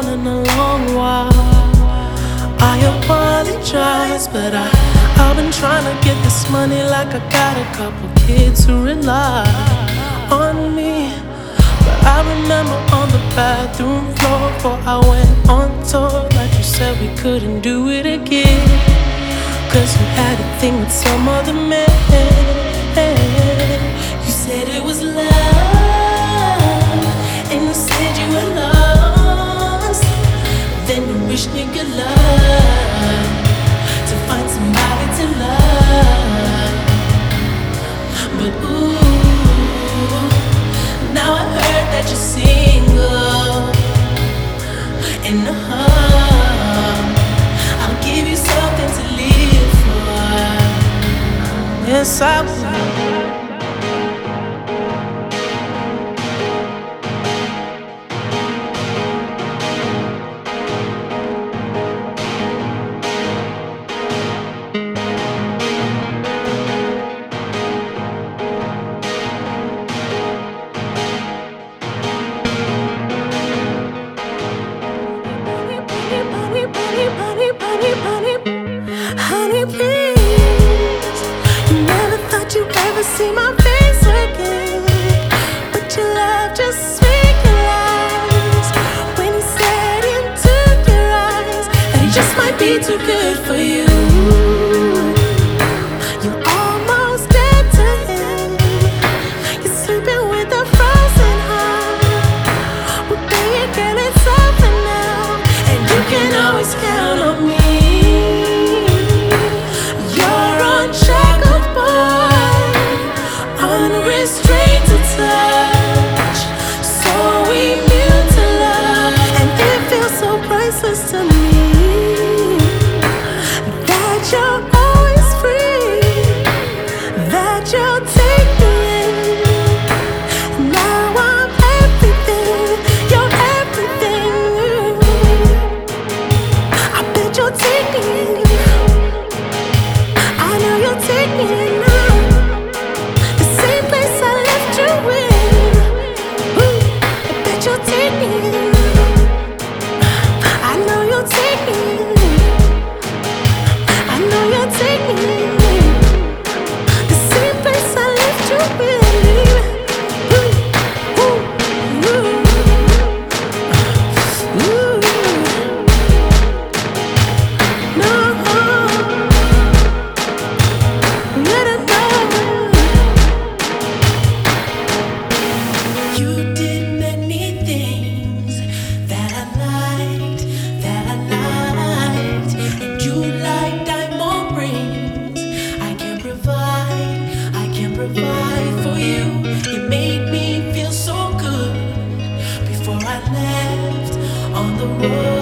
in a long while. I apologize, but I've been trying to get this money like I got a couple kids who rely on me. But I remember on the bathroom floor before I went on tour, like you said we couldn't do it again, 'cause you had a thing with some other man. You said it was love, and you said you were lost. Then you wished me good luck to find somebody to love. But ooh, now I heard that you're single. And I'll give you something to live for. Yes, I will. Honey, please. You never thought you'd ever see my face again, but your love just realized when he said into your eyes that he just might be too good for you. You're almost dead to him. You're sleeping with a frozen heart. Well, baby girl, it's over now, and you can always count on me. Unrestrained to touch, so immune to love, and it feels so priceless to me that you're always free, that you'll take me in. Now I'm everything, you're everything. I bet you'll take me in. I know you'll take me in now. Provide for you. You made me feel so good before I left on the road.